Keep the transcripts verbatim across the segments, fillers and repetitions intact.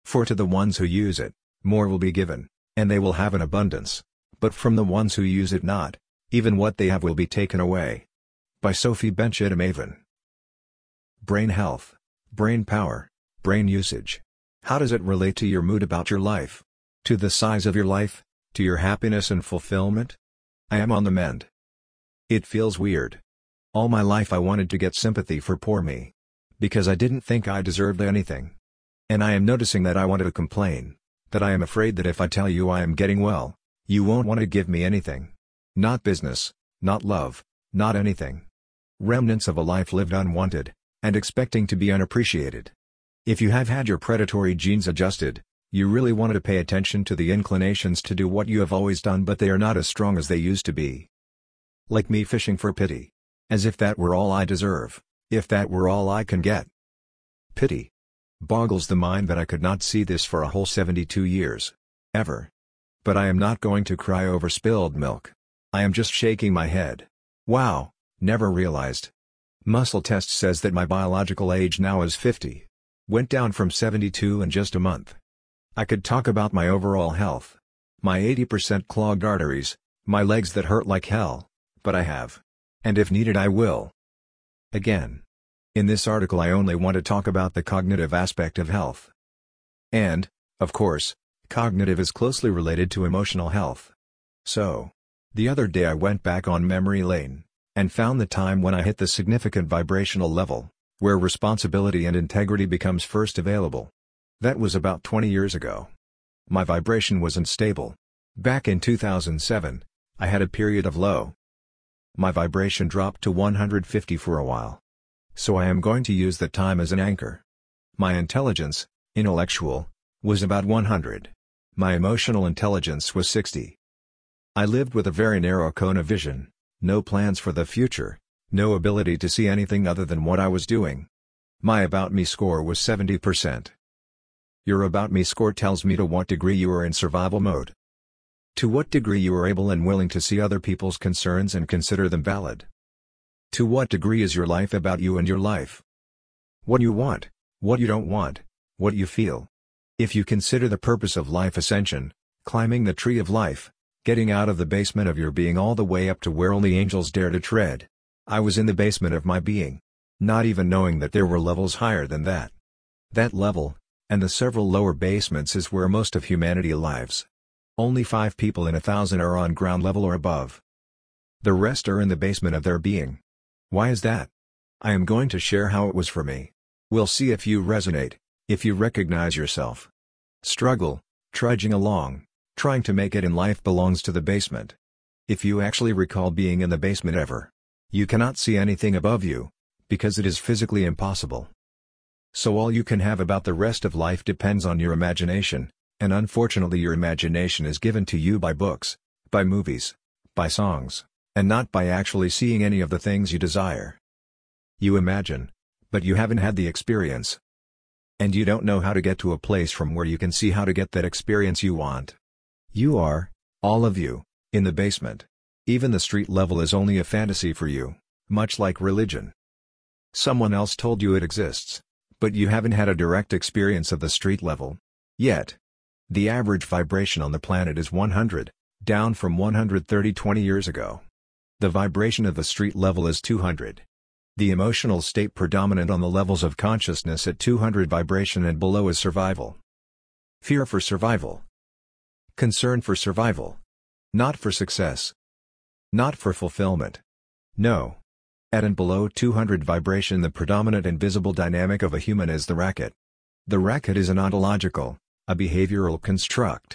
For to the ones who use it, more will be given, and they will have an abundance. But from the ones who use it not, even what they have will be taken away. By Sophie Benchidam-Avon. Brain health, brain power, brain usage. How does it relate to your mood about your life? To the size of your life? To your happiness and fulfillment? I am on the mend. It feels weird. All my life I wanted to get sympathy for poor me. Because I didn't think I deserved anything. And I am noticing that I wanted to complain. That I am afraid that if I tell you I am getting well, you won't want to give me anything. Not business, not love, not anything. Remnants of a life lived unwanted, and expecting to be unappreciated. If you have had your predatory genes adjusted, you really wanted to pay attention to the inclinations to do what you have always done, but they are not as strong as they used to be. Like me fishing for pity. As if that were all I deserve, if that were all I can get. Pity. Boggles the mind that I could not see this for a whole seventy-two years. Ever. But I am not going to cry over spilled milk. I am just shaking my head. Wow, never realized. Muscle test says that my biological age now is fifty. Went down from seventy-two in just a month. I could talk about my overall health. My eighty percent clogged arteries, my legs that hurt like hell, but I have. And if needed I will. Again. In this article I only want to talk about the cognitive aspect of health. And, of course, cognitive is closely related to emotional health. So, the other day I went back on memory lane, and found the time when I hit the significant vibrational level, where responsibility and integrity becomes first available. That was about twenty years ago. My vibration was unstable. Back in two thousand seven, I had a period of low. My vibration dropped to one hundred fifty for a while. So I am going to use that time as an anchor. My intelligence, intellectual, was about one hundred. My emotional intelligence was sixty. I lived with a very narrow cone of vision, no plans for the future, no ability to see anything other than what I was doing. My About Me score was seventy percent. Your About Me score tells me to what degree you are in survival mode. To what degree you are able and willing to see other people's concerns and consider them valid. To what degree is your life about you and your life? What you want, what you don't want, what you feel. If you consider the purpose of life ascension, climbing the tree of life, getting out of the basement of your being all the way up to where only angels dare to tread. I was in the basement of my being. Not even knowing that there were levels higher than that. That level, and the several lower basements, is where most of humanity lives. Only five people in a thousand are on ground level or above. The rest are in the basement of their being. Why is that? I am going to share how it was for me. We'll see if you resonate, if you recognize yourself. Struggle, trudging along, trying to make it in life belongs to the basement. If you actually recall being in the basement ever, you cannot see anything above you, because it is physically impossible. So all you can have about the rest of life depends on your imagination, and unfortunately your imagination is given to you by books, by movies, by songs, and not by actually seeing any of the things you desire. You imagine, but you haven't had the experience. And you don't know how to get to a place from where you can see how to get that experience you want. You are, all of you, in the basement. Even the street level is only a fantasy for you, much like religion. Someone else told you it exists, but you haven't had a direct experience of the street level yet. The average vibration on the planet is one hundred, down from one hundred thirty twenty years ago. The vibration of the street level is two hundred. The emotional state predominant on the levels of consciousness at two hundred vibration and below is survival. Fear for survival. Concern for survival. Not for success. Not for fulfillment. No. At and below two hundred vibration, the predominant and visible dynamic of a human is the racket. The racket is an ontological, a behavioral construct.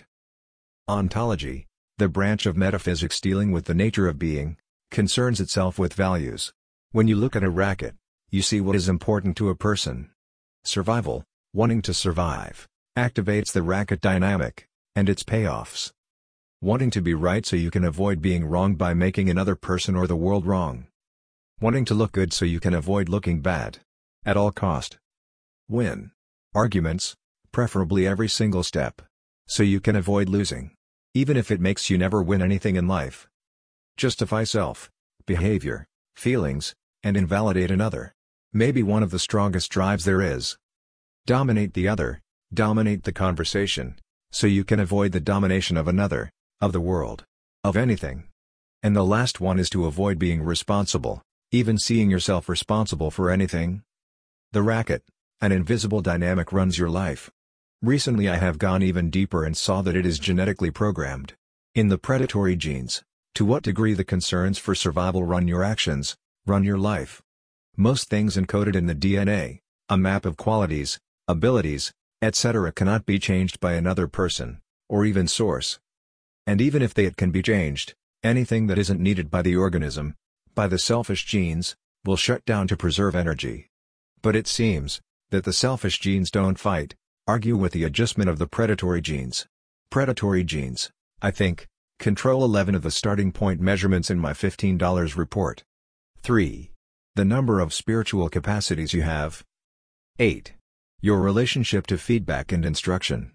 Ontology, the branch of metaphysics dealing with the nature of being, concerns itself with values. When you look at a racket, you see what is important to a person. Survival, wanting to survive, activates the racket dynamic, and its payoffs. Wanting to be right so you can avoid being wrong by making another person or the world wrong. Wanting to look good so you can avoid looking bad. At all cost. Win. Arguments, preferably every single step. So you can avoid losing. Even if it makes you never win anything in life. Justify self, behavior, feelings, and invalidate another. Maybe one of the strongest drives there is. Dominate the other, Dominate the conversation, so you can avoid the domination of another, of the world, of anything. And the last one is to avoid being responsible, even seeing yourself responsible for anything. The racket, an invisible dynamic, runs your life. Recently I have gone even deeper and saw that it is genetically programmed. In the predatory genes, to what degree the concerns for survival run your actions, run your life. Most things encoded in the D N A, a map of qualities, abilities, et cetera cannot be changed by another person, or even source. And even if they it can be changed, anything that isn't needed by the organism, by the selfish genes, will shut down to preserve energy. But it seems that the selfish genes don't fight, argue with the adjustment of the predatory genes. Predatory genes, I think, control eleven of the starting point measurements in my fifteen dollar report. three. The number of spiritual capacities you have. eight. Your relationship to feedback and instruction.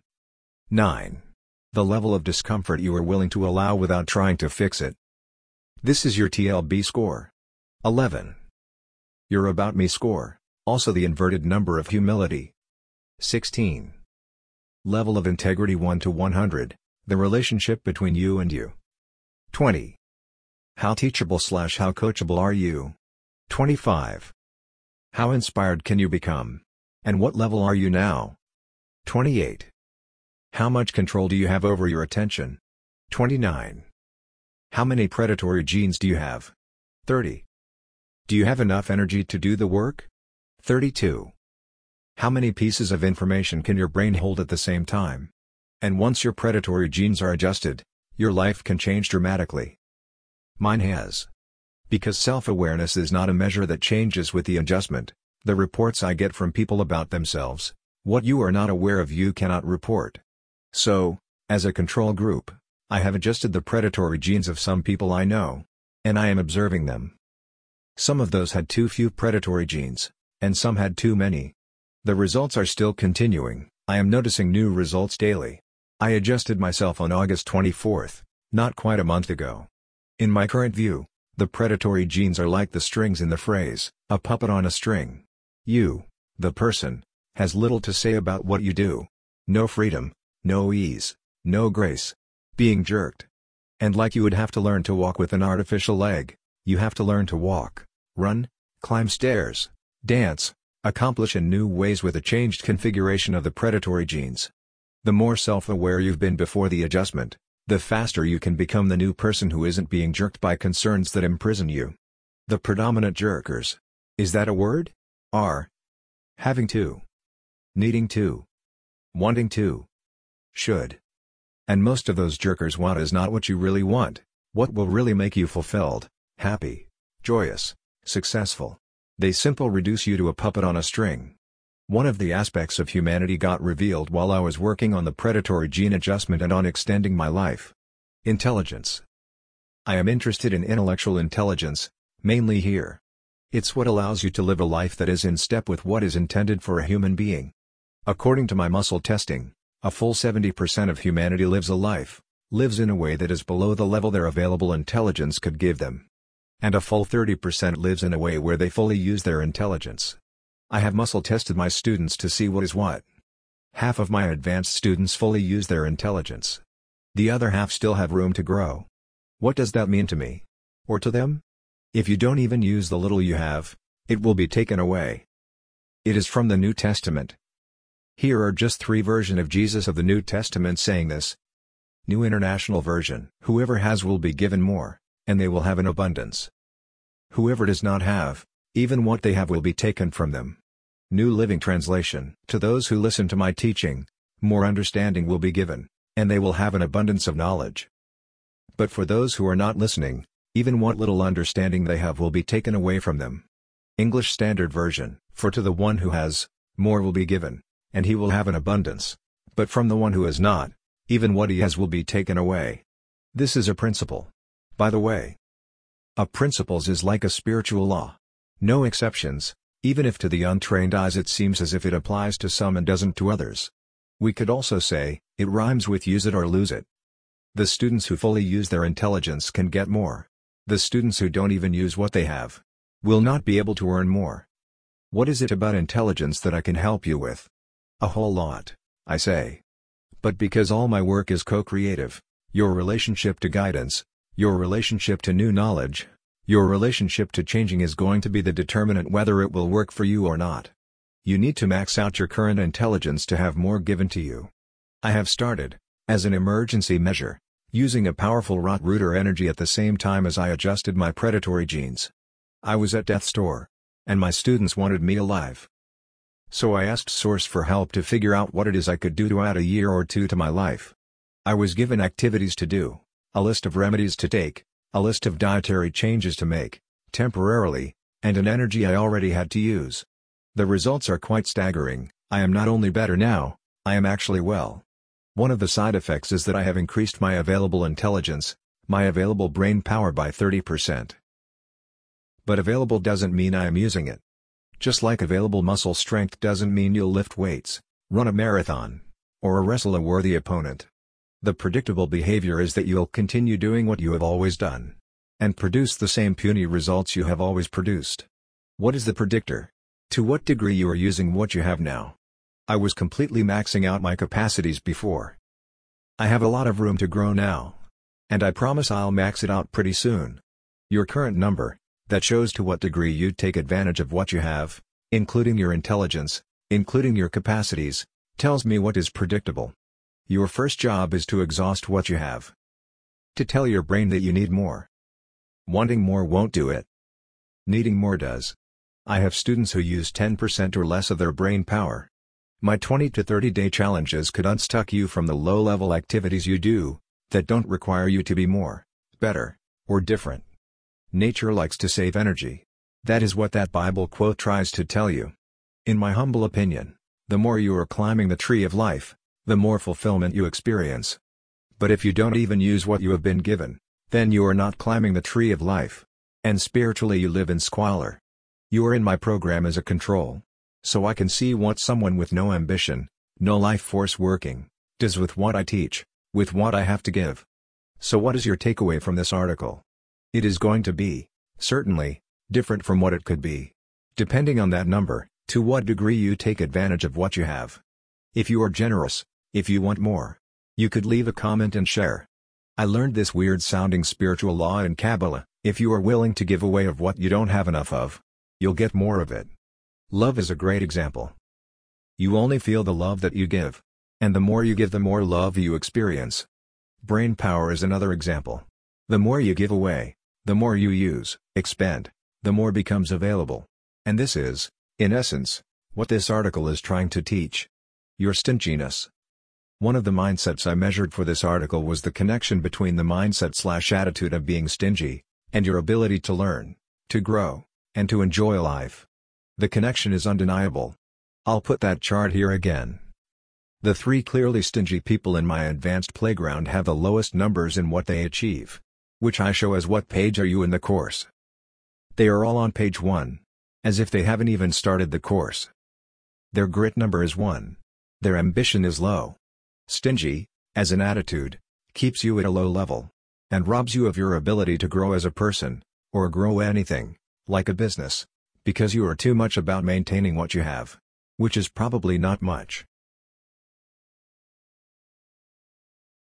nine. The level of discomfort you are willing to allow without trying to fix it. This is your T L B score. eleven. Your About Me score, also the inverted number of humility. sixteen. Level of integrity one to one hundred, the relationship between you and you. twenty. How teachable slash how coachable are you? twenty-five. How inspired can you become? And what level are you now? twenty-eight. How much control do you have over your attention? twenty-nine. How many predatory genes do you have? thirty. Do you have enough energy to do the work? thirty-two. How many pieces of information can your brain hold at the same time? And once your predatory genes are adjusted, your life can change dramatically. Mine has. Because self-awareness is not a measure that changes with the adjustment, the reports I get from people about themselves, what you are not aware of you cannot report. So, as a control group, I have adjusted the predatory genes of some people I know. And I am observing them. Some of those had too few predatory genes, and some had too many. The results are still continuing. I am noticing new results daily. I adjusted myself on August twenty-fourth, not quite a month ago. In my current view, the predatory genes are like the strings in the phrase, a puppet on a string. You, the person, has little to say about what you do. No freedom, no ease, no grace. Being jerked. And like you would have to learn to walk with an artificial leg, you have to learn to walk, run, climb stairs, dance, accomplish in new ways with a changed configuration of the predatory genes. The more self-aware you've been before the adjustment, the faster you can become the new person who isn't being jerked by concerns that imprison you. The predominant jerkers. Is that a word? Are having to, needing to, wanting to, should. And most of those jerkers want is not what you really want, what will really make you fulfilled, happy, joyous, successful. They simply reduce you to a puppet on a string. One of the aspects of humanity got revealed while I was working on the predatory gene adjustment and on extending my life. Intelligence. I am interested in intellectual intelligence, mainly here. It's what allows you to live a life that is in step with what is intended for a human being. According to my muscle testing, a full seventy percent of humanity lives a life, lives in a way that is below the level their available intelligence could give them. And a full thirty percent lives in a way where they fully use their intelligence. I have muscle tested my students to see what is what. Half of my advanced students fully use their intelligence. The other half still have room to grow. What does that mean to me? Or to them? If you don't even use the little you have, it will be taken away. It is from the New Testament. Here are just three versions of Jesus of the New Testament saying this. New International Version. Whoever has will be given more, and they will have an abundance. Whoever does not have, even what they have will be taken from them. New Living Translation. To those who listen to my teaching, more understanding will be given, and they will have an abundance of knowledge. But for those who are not listening, even what little understanding they have will be taken away from them. English Standard Version. For to the one who has, more will be given, and he will have an abundance. But from the one who has not, even what he has will be taken away. This is a principle. By the way, a principles is like a spiritual law. No exceptions, even if to the untrained eyes it seems as if it applies to some and doesn't to others. We could also say, it rhymes with use it or lose it. The students who fully use their intelligence can get more. The students who don't even use what they have will not be able to earn more. What is it about intelligence that I can help you with? A whole lot. I say. But because all my work is co-creative, your relationship to guidance, your relationship to new knowledge, your relationship to changing is going to be the determinant whether it will work for you or not. You need to max out your current intelligence to have more given to you. I have started, as an emergency measure, using a powerful Root-Rooter energy at the same time as I adjusted my predatory genes. I was at death's door, and my students wanted me alive. So I asked Source for help to figure out what it is I could do to add a year or two to my life. I was given activities to do, a list of remedies to take, a list of dietary changes to make, temporarily, and an energy I already had to use. The results are quite staggering. I am not only better now, I am actually well. One of the side effects is that I have increased my available intelligence, my available brain power by thirty percent. But available doesn't mean I am using it. Just like available muscle strength doesn't mean you'll lift weights, run a marathon, or wrestle a worthy opponent. The predictable behavior is that you'll continue doing what you have always done, and produce the same puny results you have always produced. What is the predictor? To what degree you are using what you have now. I was completely maxing out my capacities before. I have a lot of room to grow now. And I promise I'll max it out pretty soon. Your current number, that shows to what degree you take advantage of what you have, including your intelligence, including your capacities, tells me what is predictable. Your first job is to exhaust what you have. To tell your brain that you need more. Wanting more won't do it. Needing more does. I have students who use ten percent or less of their brain power. My twenty to thirty day challenges could unstuck you from the low-level activities you do, that don't require you to be more, better, or different. Nature likes to save energy. That is what that Bible quote tries to tell you. In my humble opinion, the more you are climbing the tree of life, the more fulfillment you experience. But if you don't even use what you have been given, then you are not climbing the tree of life. And spiritually you live in squalor. You are in my program as a control. So I can see what someone with no ambition, no life force working, does with what I teach, with what I have to give. So what is your takeaway from this article? It is going to be, certainly, different from what it could be. Depending on that number, to what degree you take advantage of what you have. If you are generous, if you want more, you could leave a comment and share. I learned this weird-sounding spiritual law in Kabbalah: if you are willing to give away of what you don't have enough of, you'll get more of it. Love is a great example. You only feel the love that you give. And the more you give, the more love you experience. Brain power is another example. The more you give away, the more you use, expend, the more becomes available. And this is, in essence, what this article is trying to teach. Your stinginess. One of the mindsets I measured for this article was the connection between the mindset slash attitude of being stingy, and your ability to learn, to grow, and to enjoy life. The connection is undeniable. I'll put that chart here again. The three clearly stingy people in my advanced playground have the lowest numbers in what they achieve. Which I show as what page are you in the course. They are all on page one. As if they haven't even started the course. Their grit number is one. Their ambition is low. Stingy, as an attitude, keeps you at a low level. And robs you of your ability to grow as a person, or grow anything, like a business. Because you are too much about maintaining what you have. Which is probably not much.